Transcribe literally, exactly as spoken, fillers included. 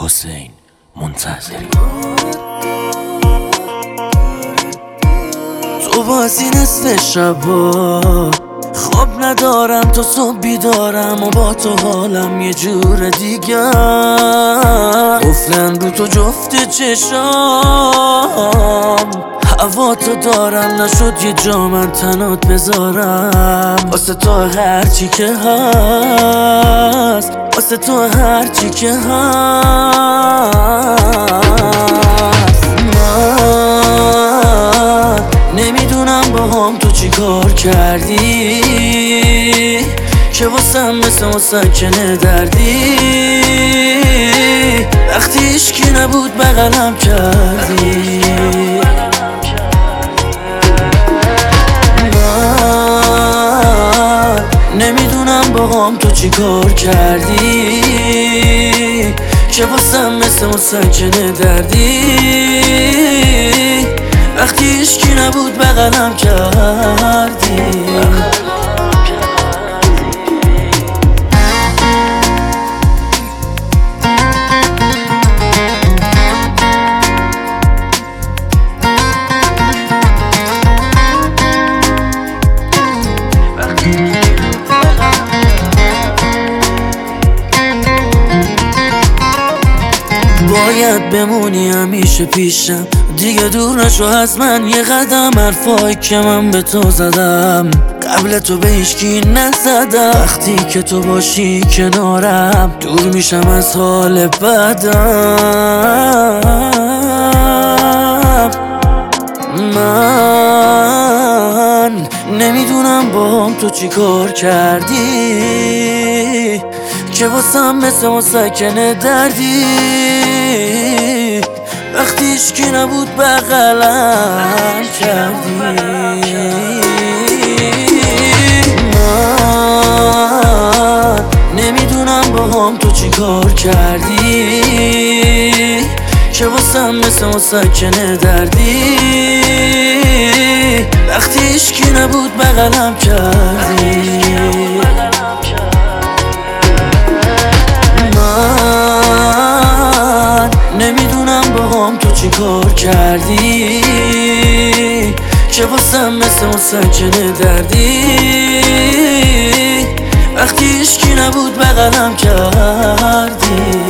حسین منتظری. تو بازی نصف شبا خواب ندارم، تو صبح بیدارم و با تو حالم یه جور دیگه. قفلن رو تو جفت چشام، هوا تو دارم، نشد یه جا من تنات بذارم. واسه تو هرچی که هست، واسه تو هرچی که هست. من نمیدونم با هم تو چی کار کردی که واسم مثل مسکنه دردی. وقتی عشقی نبود بغلم کردی. من نمیدونم با هم تو چی کار کردی که واسم مثل مسکنه دردی. وقتی عشقی نبود بغلم کردی. باید بمونی همیشه پیشم، دیگه دور نشو از من یه قدم. حرفایی که من به تو زدم قبل تو به هیچکی نزدم. وقتی که تو باشی کنارم دور میشم از حال بدم. من نمیدونم با هم تو چی کار کردی که واسم مثل مسکنه دردی. وقتی عشقی نبود بغلم کردی. من نمیدونم با هم تو چی کار کردی که واسم مثل مسکنه دردی. وقتی عشقی نبود بغلم کردی. من نمیدونم با هم تو چی کار کردی که واسم مثل مسکنه دردی. وقتی عشقی نبود بغلم کردی.